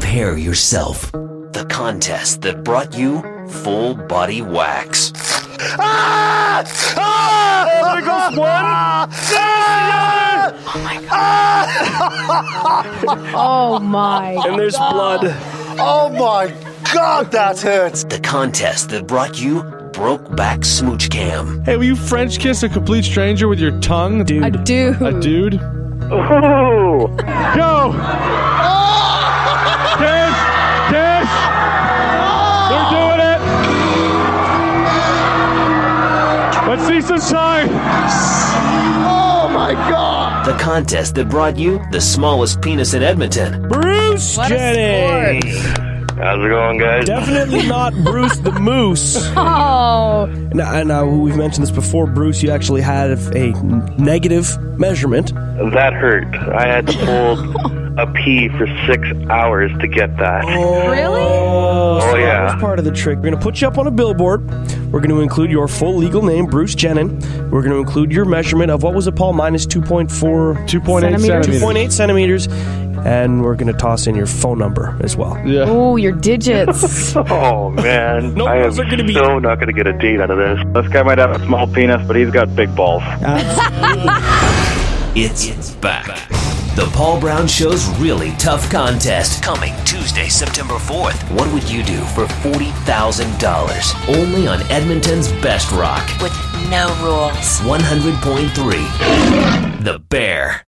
hair yourself. The contest that brought you full body wax. Ah! Ah! There goes one. Oh my God. Oh my. And there's blood. Oh my God, that hurts. The contest that brought you Brokeback Smooch Cam. Hey, will you French kiss a complete stranger with your tongue? A dude. A dude? Ooh. Go! Kiss! Kiss! They're doing it! Let's see some sign! Oh my God. The contest that brought you the smallest penis in Edmonton. Bruce What a Jennings. How's it going, guys? Definitely not Bruce the Moose. Oh. Now, we've mentioned this before, Bruce, you actually had a negative measurement. That hurt. I had to hold a pee for 6 hours to get that. Really? So Oh, yeah. That was part of the trick. We're going to put you up on a billboard. We're going to include your full legal name, Bruce Jennings. We're going to include your measurement of, what was it, Paul? Minus 2.4... 2.8 Centimeters. centimeters. 2.8 centimeters. And we're going to toss in your phone number as well. Yeah. Oh, your digits. Oh, man. No, I am those are gonna be- so not going to get a date out of this. This guy might have a small penis, but he's got big balls. It's back. The Paul Brown Show's Really Tough Contest, coming Tuesday, September 4th. What would you do for $40,000? Only on Edmonton's Best Rock. With no rules. 100.3. The Bear.